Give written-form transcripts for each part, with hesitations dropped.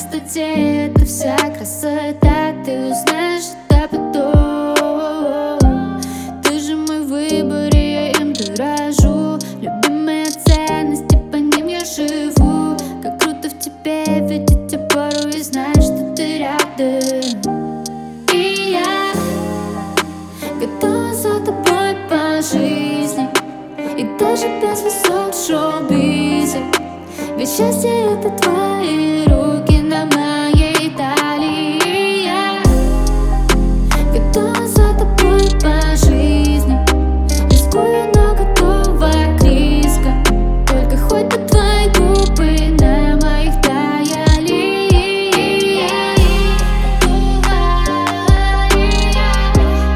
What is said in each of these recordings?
простоте это вся красота. Ты узнаешь это потом. Ты же мой выбор, и я им дорожу. Любимые ценности, по ним я живу. Как круто в тебе видеть тебя порой и знать, что ты рядом. И я готова за тобой по жизни, и даже без высот в шоу-бизе. Ведь счастье — это твои руки на моей талии. И я готова за тобой по жизни, рискую, но готова к рискам. Только хоть бы твои губы на моих таяли. И я готова, и я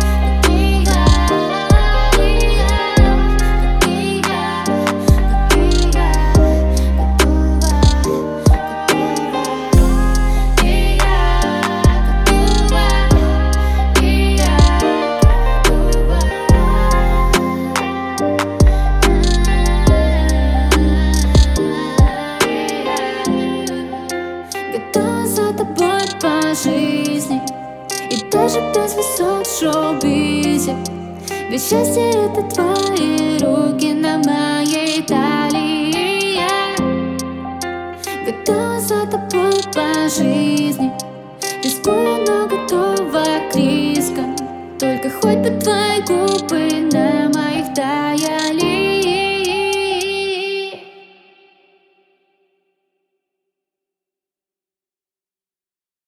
готова за тобой по жизни, и даже без высот в шоу-бизе. Ведь счастье — это твои руки на моей талии. И я готова за тобой по жизни, рискую, но готова к рискам. Только хоть бы твои губы на моих таяли.